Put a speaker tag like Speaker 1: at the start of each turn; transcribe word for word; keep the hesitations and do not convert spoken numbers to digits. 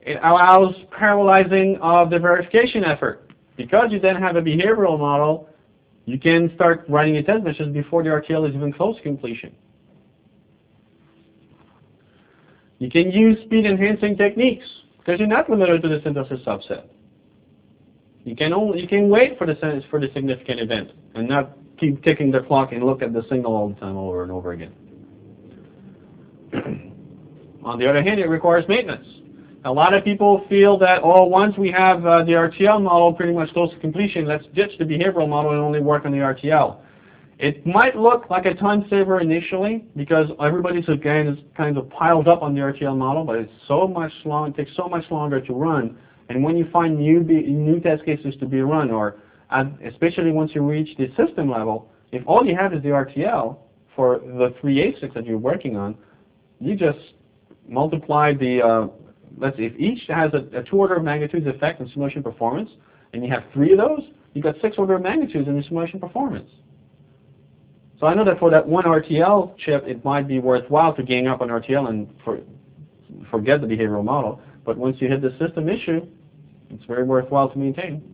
Speaker 1: It allows parallelizing of the verification effort. Because you then have a behavioral model, you can start writing your test benches before the R T L is even close to completion. You can use speed enhancing techniques because you're not limited to the synthesis subset. You can only you can wait for the for the significant event and not keep ticking the clock and look at the signal all the time over and over again. On the other hand, it requires maintenance. A lot of people feel that, oh, once we have uh, the R T L model pretty much close to completion, let's ditch the behavioral model and only work on the R T L. It might look like a time saver initially because everybody's again is kind of piled up on the R T L model, but it's so much long, it takes so much longer to run. And when you find new be, new test cases to be run, or uh, especially once you reach the system level, if all you have is the R T L for the three A SICs that you're working on, you just multiply the uh, let's see, if each has a, a two order of magnitudes effect in simulation performance, and you have three of those, you've got six order of magnitudes in the simulation performance. So I know that for that one R T L chip, it might be worthwhile to gang up on R T L and for, forget the behavioral model. But once you hit the system issue, it's very worthwhile to maintain.